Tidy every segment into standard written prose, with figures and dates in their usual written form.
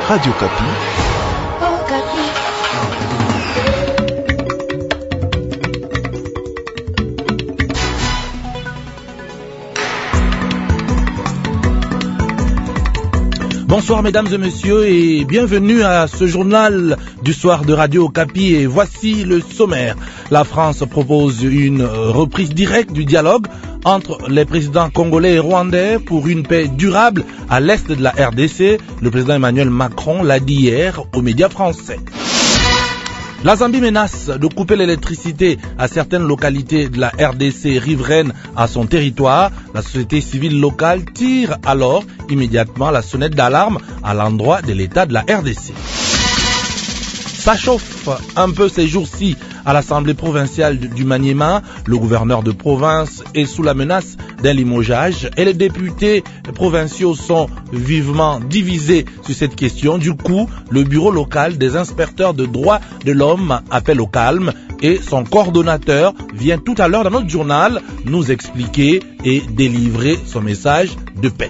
Radio Kapi. Bonsoir mesdames et messieurs et bienvenue à ce journal du soir de Radio Kapi et voici le sommaire. La France propose une reprise directe du dialogue entre les présidents congolais et rwandais pour une paix durable à l'est de la RDC. Le président Emmanuel Macron l'a dit hier aux médias français. La Zambie menace de couper l'électricité à certaines localités de la RDC riveraine à son territoire. La société civile locale tire alors immédiatement la sonnette d'alarme à l'endroit de l'État de la RDC. Ça chauffe un peu ces jours-ci à l'Assemblée provinciale du Maniema. Le gouverneur de province est sous la menace d'un limogeage et les députés provinciaux sont vivement divisés sur cette question. Du coup, le bureau local des inspecteurs de droits de l'homme appelle au calme et son coordonnateur vient tout à l'heure dans notre journal nous expliquer et délivrer son message de paix.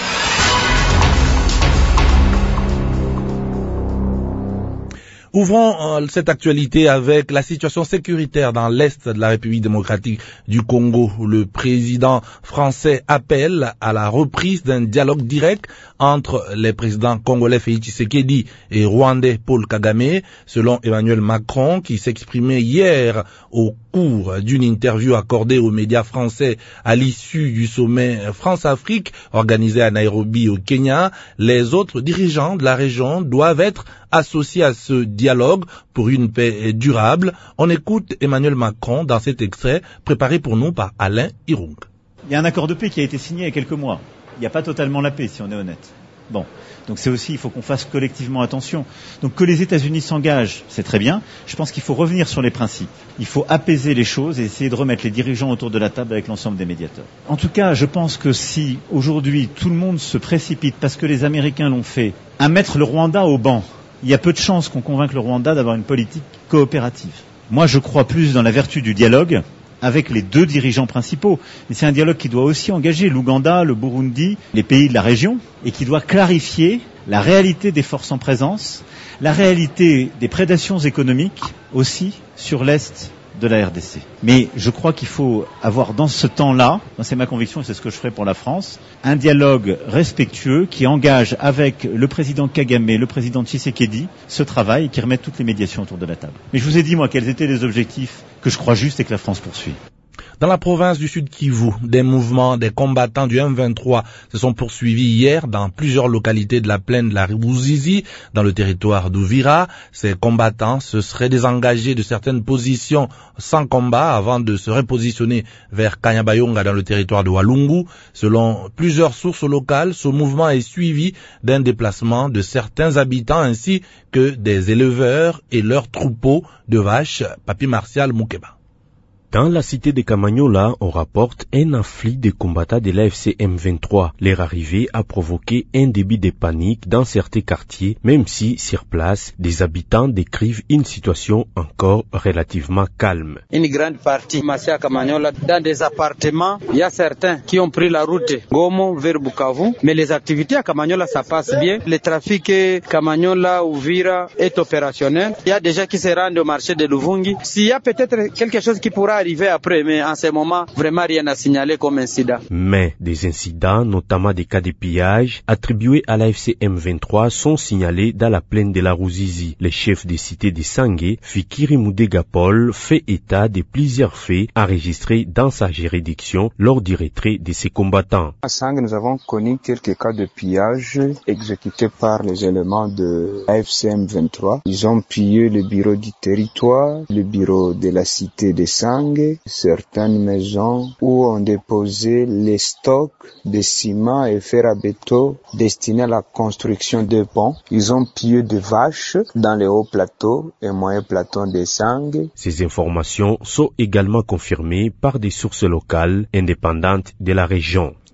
Ouvrons cette actualité avec la situation sécuritaire dans l'Est de la République démocratique du Congo. Le président français appelle à la reprise d'un dialogue direct entre les présidents congolais Félix Tshisekedi et rwandais Paul Kagame, selon Emmanuel Macron, qui s'exprimait hier au cours d'une interview accordée aux médias français à l'issue du sommet France-Afrique organisé à Nairobi au Kenya. Les autres dirigeants de la région doivent être associés à ce dialogue pour une paix durable. On écoute Emmanuel Macron dans cet extrait préparé pour nous par Alain Irung. Il y a un accord de paix qui a été signé il y a quelques mois. Il n'y a pas totalement la paix, si on est honnête. Bon, donc c'est aussi, il faut qu'on fasse collectivement attention. Donc que les États-Unis s'engagent, c'est très bien. Je pense qu'il faut revenir sur les principes. Il faut apaiser les choses et essayer de remettre les dirigeants autour de la table avec l'ensemble des médiateurs. En tout cas, je pense que si aujourd'hui tout le monde se précipite parce que les Américains l'ont fait, à mettre le Rwanda au banc, il y a peu de chances qu'on convainque le Rwanda d'avoir une politique coopérative. Moi, je crois plus dans la vertu du dialogue avec les deux dirigeants principaux. Mais c'est un dialogue qui doit aussi engager l'Ouganda, le Burundi, les pays de la région, et qui doit clarifier la réalité des forces en présence, la réalité des prédations économiques aussi sur l'Est de la RDC. Mais je crois qu'il faut avoir dans ce temps-là, c'est ma conviction et c'est ce que je ferai pour la France, un dialogue respectueux qui engage avec le président Kagame, le président Tshisekedi, ce travail et qui remette toutes les médiations autour de la table. Mais je vous ai dit, moi, quels étaient les objectifs que je crois justes et que la France poursuit. Dans la province du Sud Kivu, des mouvements des combattants du M23 se sont poursuivis hier dans plusieurs localités de la plaine de la Ruzizi, dans le territoire d'Uvira. Ces combattants se seraient désengagés de certaines positions sans combat avant de se repositionner vers Kanyabayonga dans le territoire de Walungu. Selon plusieurs sources locales, ce mouvement est suivi d'un déplacement de certains habitants ainsi que des éleveurs et leurs troupeaux de vaches. Papi Martial Moukeba. Dans la cité de Kamanyola, on rapporte un afflux de combattants de l'AFC M23. Leur arrivée a provoqué un début de panique dans certains quartiers, même si, sur place, des habitants décrivent une situation encore relativement calme. Une grande partie, Massia Kamanyola, dans des appartements, il y a certains qui ont pris la route Gomo vers Bukavu, mais les activités à Kamanyola, ça passe bien. Le trafic Kamanyola, Uvira est opérationnel. Il y a des gens qui se rendent au marché de Luvungi. S'il y a peut-être quelque chose qui pourra arriver après, mais en ce moment, vraiment rien à signaler comme incident. Mais des incidents, notamment des cas de pillage, attribués à l'AFC M23 sont signalés dans la plaine de la Ruzizi. Le chef des cités de Sangue, Fikiri Moudega Paul, fait état de plusieurs faits enregistrés dans sa juridiction lors du retrait de ses combattants. À Sangue, nous avons connu quelques cas de pillage exécutés par les éléments de l'AFC M23. Ils ont pillé le bureau du territoire, le bureau de la cité de Sangue, certaines maisons où on déposait les stocks de ciment et fer à béton destinés à la construction de ponts. Ils ont pillé des vaches dans les hauts plateaux et moyens plateaux de Sangue. Ces informations sont également confirmées par des sources locales indépendantes de la région.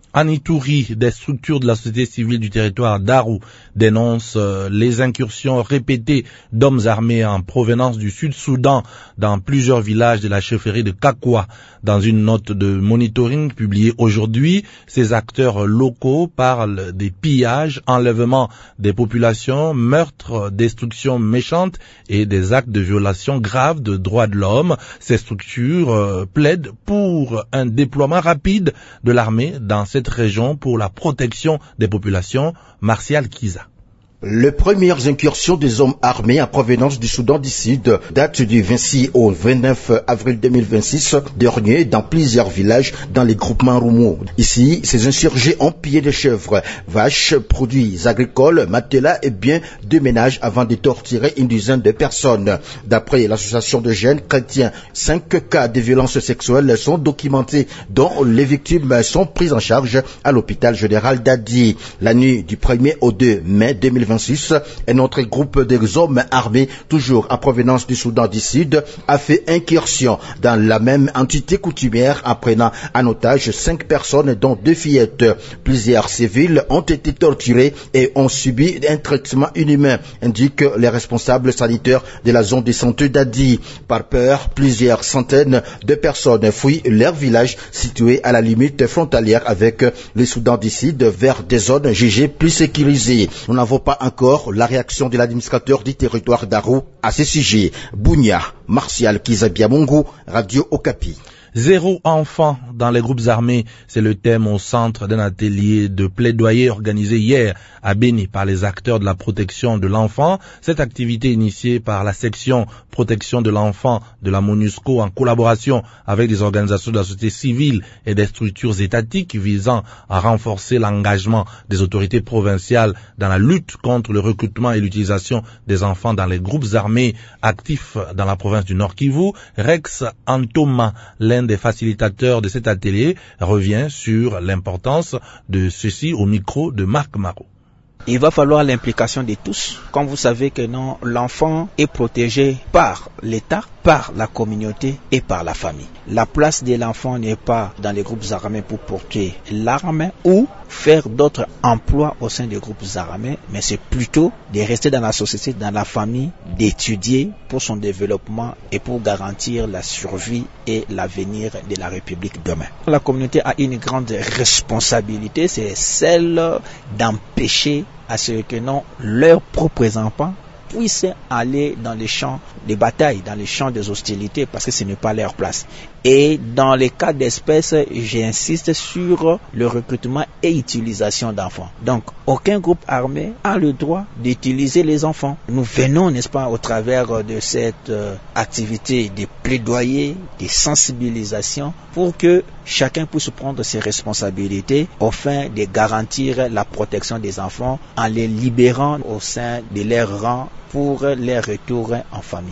En Ituri, des structures de la société civile du territoire d'Aru dénoncent les incursions répétées d'hommes armés en provenance du Sud-Soudan dans plusieurs villages de la chefferie de Kakwa. Dans une note de monitoring publiée aujourd'hui, ces acteurs locaux parlent des pillages, enlèvements des populations, meurtres, destructions méchantes et des actes de violation graves de droits de l'homme. Ces structures plaident pour un déploiement rapide de l'armée dans cette région pour la protection des populations. Martial Kiza. Les premières incursions des hommes armés en provenance du Soudan du Sud datent du 26 au 29 avril 2026 dernier dans plusieurs villages dans les groupements Roumo. Ici, ces insurgés ont pillé des chèvres, vaches, produits agricoles, matelas et biens de ménage avant de torturer une dizaine de personnes. D'après l'association de jeunes chrétiens, 5 cas de violences sexuelles sont documentés dont les victimes sont prises en charge à l'hôpital général d'Adi. La nuit du 1er au 2 mai 2026, un autre groupe des hommes armés, toujours en provenance du Soudan du Sud, a fait incursion dans la même entité coutumière en prenant en otage 5 personnes dont 2 fillettes. Plusieurs civils ont été torturés et ont subi un traitement inhumain, indiquent les responsables sanitaires de la zone de santé d'Adi. Par peur, plusieurs centaines de personnes fuient leur village situé à la limite frontalière avec le Soudan du Sud vers des zones jugées plus sécurisées. Nous n'avons pas encore la réaction de l'administrateur du territoire d'Aru à ce sujet. Bounia, Martial Kizabiamungu, Radio Okapi. 0 enfants dans les groupes armés, c'est le thème au centre d'un atelier de plaidoyer organisé hier à Beni par les acteurs de la protection de l'enfant. Cette activité initiée par la section protection de l'enfant de la MONUSCO en collaboration avec des organisations de la société civile et des structures étatiques visant à renforcer l'engagement des autorités provinciales dans la lutte contre le recrutement et l'utilisation des enfants dans les groupes armés actifs dans la province du Nord Kivu. Rex Antoma, l'un des facilitateurs de cet atelier, revient sur l'importance de ceci au micro de Marc Marot. Il va falloir l'implication de tous. Comme vous savez que non, l'enfant est protégé par l'État, par la communauté et par la famille. La place de l'enfant n'est pas dans les groupes armés pour porter l'arme ou faire d'autres emplois au sein des groupes armés, mais c'est plutôt de rester dans la société, dans la famille, d'étudier pour son développement et pour garantir la survie et l'avenir de la République demain. La communauté a une grande responsabilité, c'est celle d'empêcher à ce que non, leurs propres enfants puissent aller dans les champs de bataille, dans les champs des hostilités, parce que ce n'est pas leur place. Et dans les cas d'espèces, j'insiste sur le recrutement et utilisation d'enfants. Donc, aucun groupe armé a le droit d'utiliser les enfants. Nous venons, n'est-ce pas, au travers de cette activité de plaidoyer, de sensibilisation, pour que chacun puisse prendre ses responsabilités afin de garantir la protection des enfants en les libérant au sein de leurs rangs pour leur retour en famille.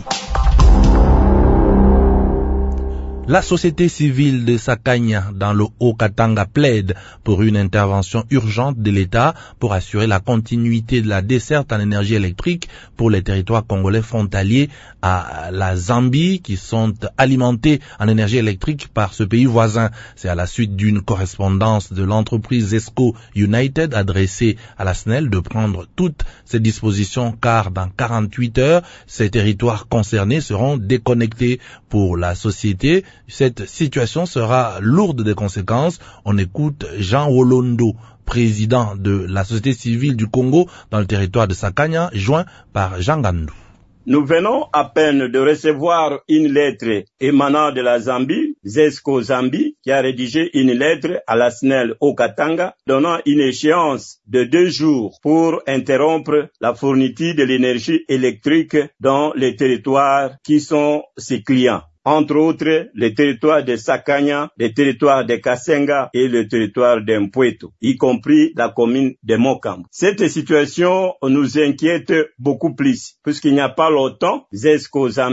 La société civile de Sakanya dans le Haut-Katanga plaide pour une intervention urgente de l'État pour assurer la continuité de la desserte en énergie électrique pour les territoires congolais frontaliers à la Zambie qui sont alimentés en énergie électrique par ce pays voisin. C'est à la suite d'une correspondance de l'entreprise Zesco United adressée à la SNEL de prendre toutes ces dispositions car dans 48 heures, ces territoires concernés seront déconnectés pour la société. Cette situation sera lourde de conséquences. On écoute Jean Wolondo, président de la société civile du Congo dans le territoire de Sakanya, joint par Jean Gandou. Nous venons à peine de recevoir une lettre émanant de la Zambie, Zesco Zambie, qui a rédigé une lettre à la SNEL au Katanga, donnant une échéance de 2 jours pour interrompre la fourniture de l'énergie électrique dans les territoires qui sont ses clients. Entre autres, le territoire de Sakanya, le territoire de Kasenga et le territoire d'Mpweto, y compris la commune de Mokam. Cette situation nous inquiète beaucoup plus, puisqu'il n'y a pas longtemps, Zesco Zambie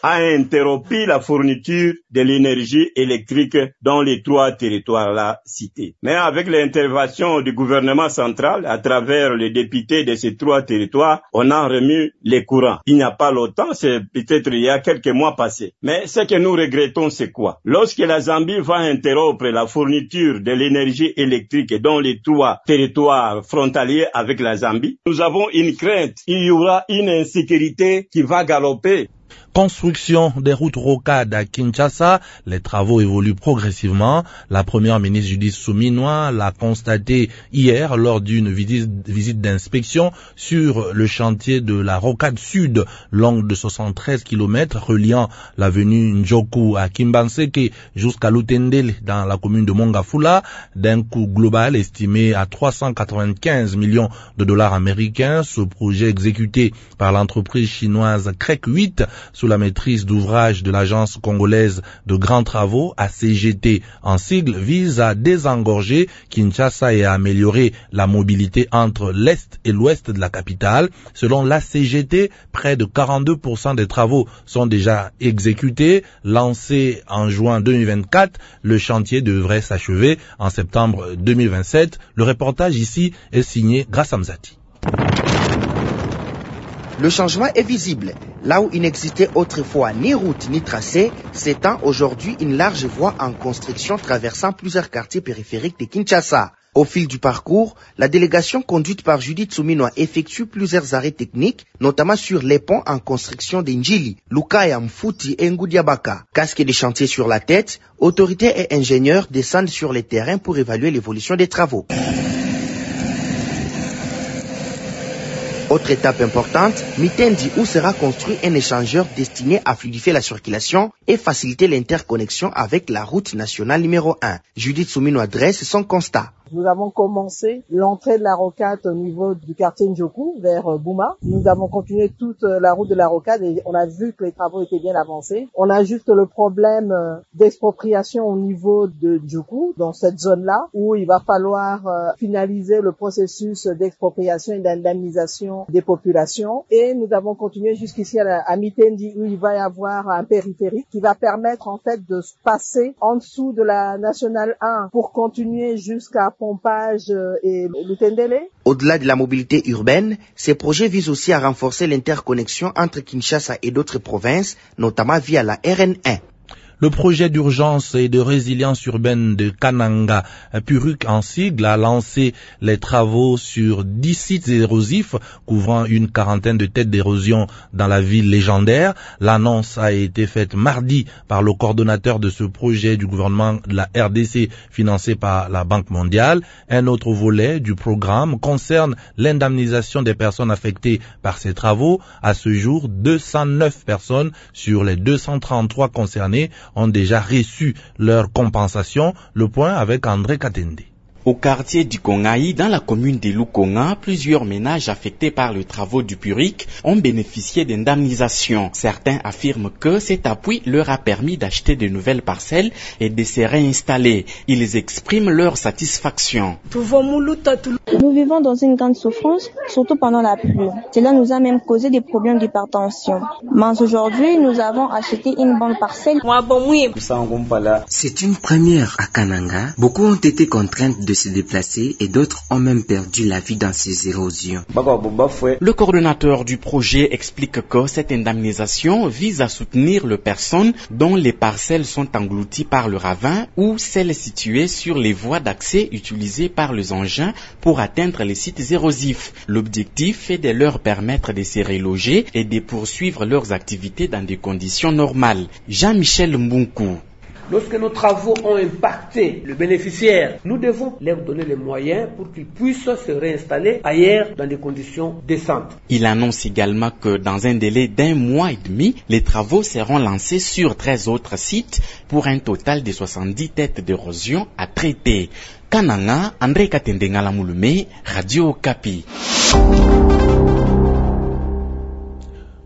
a interrompu la fourniture de l'énergie électrique dans les 3 territoires-là cités. Mais avec l'intervention du gouvernement central, à travers les députés de ces 3 territoires, on a remis les courants. Il n'y a pas longtemps, c'est peut-être il y a quelques mois passés. Mais ce que nous regrettons, c'est quoi? Lorsque la Zambie va interrompre la fourniture de l'énergie électrique dans les 3 territoires frontaliers avec la Zambie, nous avons une crainte. Il y aura une insécurité qui va galoper. Construction des routes rocades à Kinshasa, les travaux évoluent progressivement. La première ministre Judith Suminwa l'a constaté hier lors d'une visite d'inspection sur le chantier de la rocade sud, longue de 73 km, reliant l'avenue Njoku à Kimbanseke jusqu'à Lutendele dans la commune de Mongafula, d'un coût global estimé à 395 millions de dollars américains. Ce projet exécuté par l'entreprise chinoise CREC 8 sous la maîtrise d'ouvrage de l'agence congolaise de grands travaux, ACGT en sigle, vise à désengorger Kinshasa et à améliorer la mobilité entre l'Est et l'Ouest de la capitale. Selon l'ACGT, près de 42% des travaux sont déjà exécutés. Lancé en juin 2024, le chantier devrait s'achever en septembre 2027. Le reportage ici est signé Grassam Zati. Le changement est visible. Là où il n'existait autrefois ni route ni tracé, s'étend aujourd'hui une large voie en construction traversant plusieurs quartiers périphériques de Kinshasa. Au fil du parcours, la délégation conduite par Judith Suminwa effectue plusieurs arrêts techniques, notamment sur les ponts en construction d'Injili, Lukaya, Mfuti et Ngudiabaka. Casque des chantiers sur la tête, autorités et ingénieurs descendent sur les terrains pour évaluer l'évolution des travaux. Autre étape importante, Mitendi, où sera construit un échangeur destiné à fluidifier la circulation et faciliter l'interconnexion avec la route nationale numéro 1. Judith Suminwa dresse son constat. Nous avons commencé l'entrée de la rocade au niveau du quartier Njoku vers Bouma. Nous avons continué toute la route de la rocade et on a vu que les travaux étaient bien avancés. On a juste le problème d'expropriation au niveau de Njoku, dans cette zone-là, où il va falloir finaliser le processus d'expropriation et d'indemnisation des populations. Et nous avons continué jusqu'ici à Mitendi, où il va y avoir un périphérique qui va permettre en fait de se passer en dessous de la nationale 1 pour continuer jusqu'à Pompage et Lutendele. Au-delà de la mobilité urbaine, ces projets visent aussi à renforcer l'interconnexion entre Kinshasa et d'autres provinces, notamment via la RN1. Le projet d'urgence et de résilience urbaine de Kananga, PURUC en sigle, a lancé les travaux sur 10 sites érosifs couvrant une quarantaine de têtes d'érosion dans la ville légendaire. L'annonce a été faite mardi par le coordonnateur de ce projet du gouvernement de la RDC financé par la Banque mondiale. Un autre volet du programme concerne l'indemnisation des personnes affectées par ces travaux. À ce jour, 209 personnes sur les 233 concernées ont déjà reçu leur compensation. Le point avec André Katende. Au quartier du Kongaï, dans la commune de Lukonga, plusieurs ménages affectés par les travaux du PURUC ont bénéficié d'indemnisation. Certains affirment que cet appui leur a permis d'acheter de nouvelles parcelles et de se réinstaller. Ils expriment leur satisfaction. Nous vivons dans une grande souffrance, surtout pendant la pluie. Cela nous a même causé des problèmes d'hypertension. Mais aujourd'hui, nous avons acheté une bonne parcelle. C'est une première à Kananga. Beaucoup ont été contraints de se déplacer et d'autres ont même perdu la vie dans ces érosions. Le coordonnateur du projet explique que cette indemnisation vise à soutenir les personnes dont les parcelles sont englouties par le ravin ou celles situées sur les voies d'accès utilisées par les engins pour atteindre les sites érosifs. L'objectif est de leur permettre de se reloger et de poursuivre leurs activités dans des conditions normales. Jean-Michel Mbunku. Lorsque nos travaux ont impacté le bénéficiaire, nous devons leur donner les moyens pour qu'ils puissent se réinstaller ailleurs dans des conditions décentes. Il annonce également que dans un délai d'1 mois et demi, les travaux seront lancés sur 13 autres sites pour un total de 70 têtes d'érosion à traiter. Kananga, André Katende Mulume, Radio Okapi.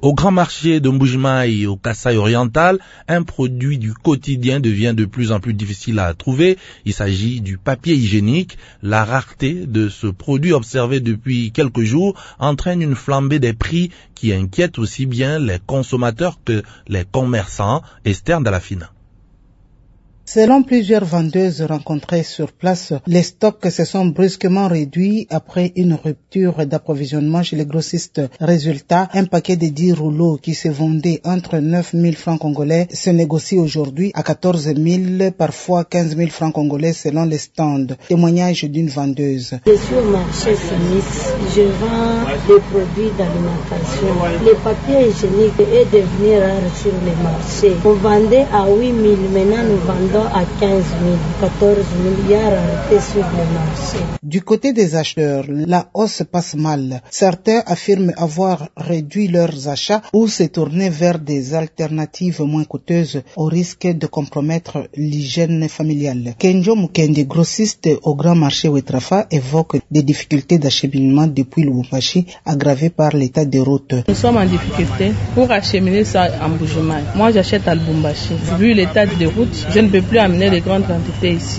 Au grand marché de Mbujimaï et au Kasaï oriental, un produit du quotidien devient de plus en plus difficile à trouver. Il s'agit du papier hygiénique. La rareté de ce produit observé depuis quelques jours entraîne une flambée des prix qui inquiète aussi bien les consommateurs que les commerçants. Esther Dalafina. Selon plusieurs vendeuses rencontrées sur place, les stocks se sont brusquement réduits après une rupture d'approvisionnement chez les grossistes. Résultat, un paquet de 10 rouleaux qui se vendait entre 9 000 francs congolais se négocie aujourd'hui à 14 000, parfois 15 000 francs congolais selon les stands. Témoignage d'une vendeuse. Je suis au marché Sinis. Je vends des produits d'alimentation. Le papier hygiénique est devenu rare sur les marchés. On vendait à 8 000, maintenant nous vendons à 15 000, 14 000, il y a rareté sur le marché. Du côté des acheteurs, la hausse passe mal. Certains affirment avoir réduit leurs achats ou se tourner vers des alternatives moins coûteuses au risque de compromettre l'hygiène familiale. Kenjo Mukende, grossiste au grand marché Wetrafa, évoque des difficultés d'acheminement depuis Lubumbashi aggravées par l'état des routes. Nous sommes en difficulté pour acheminer ça en Mbujimaï. Moi j'achète à Lubumbashi. Vu l'état des routes, je ne peux plus amener les grandes quantités ici.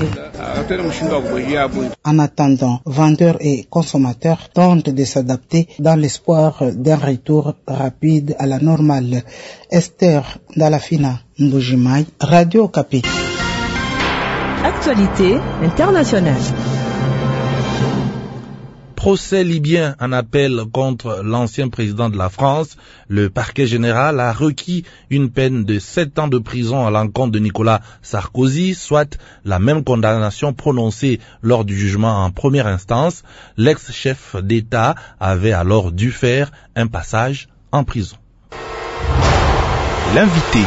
En attendant, vendeurs et consommateurs tentent de s'adapter dans l'espoir d'un retour rapide à la normale. Esther Dalafina, Mbujimaï, Radio Okapi. Actualité internationale. Procès libyen en appel contre l'ancien président de la France. Le parquet général a requis une peine de 7 ans de prison à l'encontre de Nicolas Sarkozy, soit la même condamnation prononcée lors du jugement en première instance. L'ex-chef d'État avait alors dû faire un passage en prison. L'invité.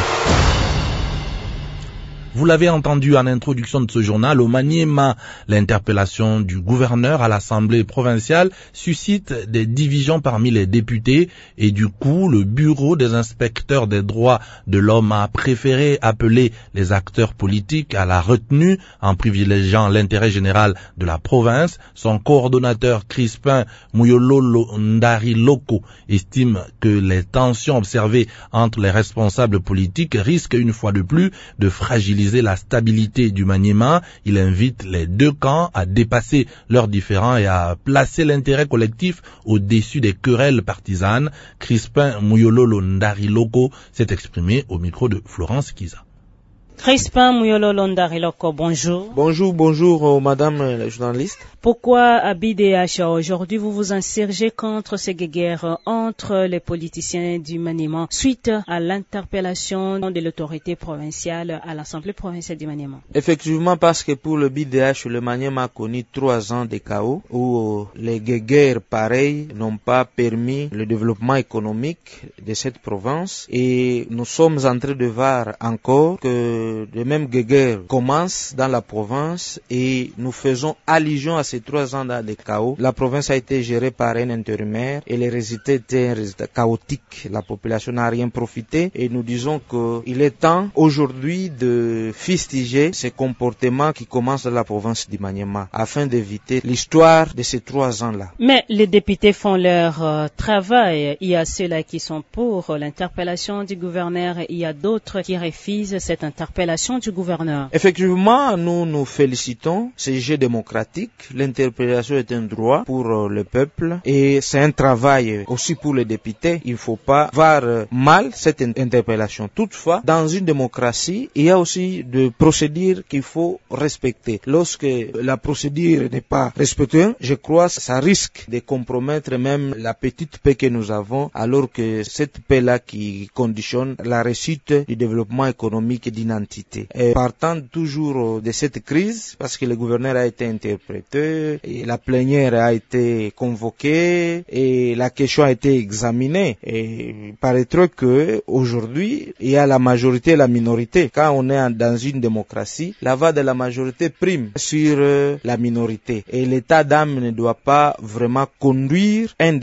Vous l'avez entendu en introduction de ce journal, au Maniema, l'interpellation du gouverneur à l'Assemblée provinciale suscite des divisions parmi les députés et du coup, le bureau des inspecteurs des droits de l'homme a préféré appeler les acteurs politiques à la retenue en privilégiant l'intérêt général de la province. Son coordonnateur Crispin Muyololo Ndariloko estime que les tensions observées entre les responsables politiques risquent une fois de plus de fragiliser la stabilité du Maniema. Il invite les deux camps à dépasser leurs différends et à placer l'intérêt collectif au-dessus des querelles partisanes. Crispin Muyololo Ndariloko s'est exprimé au micro de Florence Kiza. Crispin Muyololo Ndariloko, bonjour. Bonjour, madame la journaliste. Pourquoi à BDH aujourd'hui vous vous insurgez contre ces guerres entre les politiciens du Maniema suite à l'interpellation de l'autorité provinciale à l'Assemblée provinciale du Maniema? Effectivement, parce que pour le BDH, le Maniema a connu 3 ans de chaos où les guerres pareilles n'ont pas permis le développement économique de cette province et nous sommes en train de voir encore que de mêmes guerres commencent dans la province et nous faisons allusion à ces 3 ans de chaos. La province a été gérée par un intérimaire et les résultats étaient un résultat chaotique. La population n'a rien profité et nous disons qu'il est temps aujourd'hui de fustiger ces comportements qui commencent dans la province du Maniema afin d'éviter l'histoire de ces 3 ans-là. Mais les députés font leur travail. Il y a ceux-là qui sont pour l'interpellation du gouverneur et il y a d'autres qui refusent cette interpellation du gouverneur. Effectivement, nous nous félicitons. C'est jeu démocratique. L'interpellation est un droit pour le peuple et c'est un travail aussi pour les députés. Il ne faut pas voir mal cette interpellation. Toutefois, dans une démocratie, il y a aussi des procédures qu'il faut respecter. Lorsque la procédure n'est pas respectée, je crois que ça risque de compromettre même la petite paix que nous avons, alors que cette paix-là qui conditionne la réussite du développement économique et d'identité. Et partant toujours de cette crise, parce que le gouverneur a été interprété, et la plénière a été convoquée et la question a été examinée. Et il paraîtrait que aujourd'hui il y a la majorité et la minorité. Quand on est dans une démocratie, la voix de la majorité prime sur la minorité. Et l'état d'âme ne doit pas vraiment conduire un débat.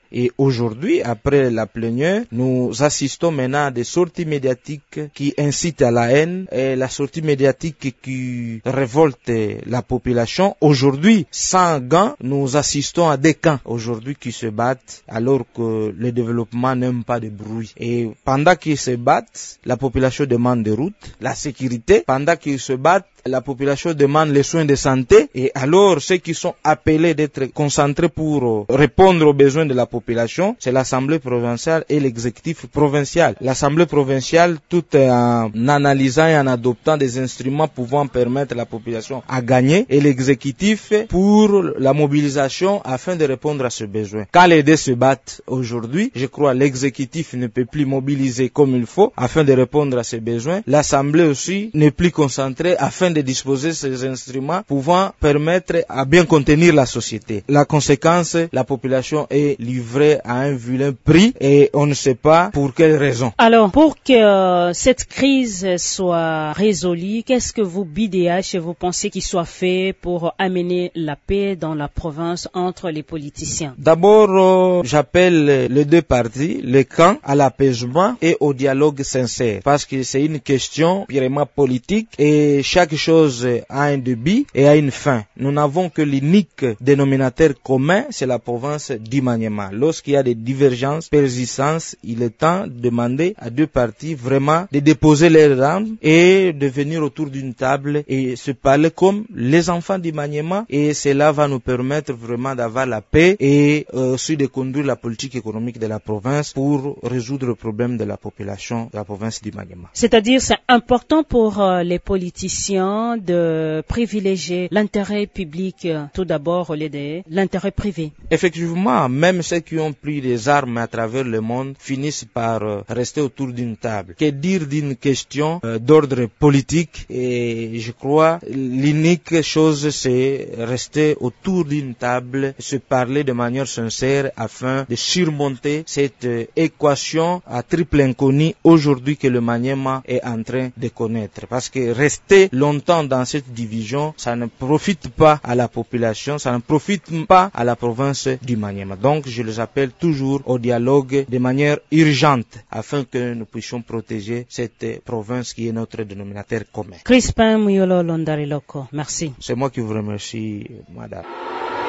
Et aujourd'hui, après la plénière, nous assistons maintenant à des sorties médiatiques qui incitent à la haine et la sortie médiatique qui révolte la population. Aujourd'hui, sans gants, nous assistons à des camps aujourd'hui qui se battent alors que le développement n'aime pas de bruit. Et pendant qu'ils se battent, la population demande des routes, la sécurité. Pendant qu'ils se battent, la population demande les soins de santé. Et alors, ceux qui sont appelés d'être concentrés pour répondre aux besoins de la population, c'est l'Assemblée provinciale et l'exécutif provincial. L'Assemblée provinciale, tout en analysant et en adoptant des instruments pouvant permettre à la population à gagner, et l'exécutif pour la mobilisation afin de répondre à ce besoin. Quand les deux se battent aujourd'hui, je crois l'exécutif ne peut plus mobiliser comme il faut afin de répondre à ces besoins. L'Assemblée aussi n'est plus concentrée afin de disposer ces instruments pouvant permettre à bien contenir la société. La conséquence, la population est livrée à un vilain prix et on ne sait pas pour quelle raison. Alors, pour que cette crise soit résolue, qu'est-ce que vous, BDH, vous pensez qu'il soit fait pour amener la paix dans la province entre les politiciens? D'abord, j'appelle les deux parties, les camps, à l'apaisement et au dialogue sincère, parce que c'est une question purement politique et chaque chose a un début et a une fin. Nous n'avons que l'unique dénominateur commun, c'est la province du Maniema. Lorsqu'il y a des divergences persistantes, il est temps de demander à deux parties vraiment de déposer leurs armes et de venir autour d'une table et se parler comme les enfants du Maniema, et cela va nous permettre vraiment d'avoir la paix et aussi de conduire la politique économique de la province pour résoudre le problème de la population de la province du Maniema. C'est-à-dire, c'est important pour les politiciens de privilégier l'intérêt public tout d'abord au lieu de l'intérêt privé. Effectivement, même ceux qui ont pris des armes à travers le monde finissent par rester autour d'une table. Que dire d'une question d'ordre politique? Et je crois l'unique chose, c'est rester autour d'une table, se parler de manière sincère afin de surmonter cette équation à triple inconnu aujourd'hui que le Maniema est en train de connaître. Parce que rester longtemps dans cette division, ça ne profite pas à la population, ça ne profite pas à la province du Maniema. Donc je les appelle toujours au dialogue de manière urgente afin que nous puissions protéger cette province qui est notre dénominateur commun. Crispin Muyolo Londariloko, merci. C'est moi qui vous remercie, madame.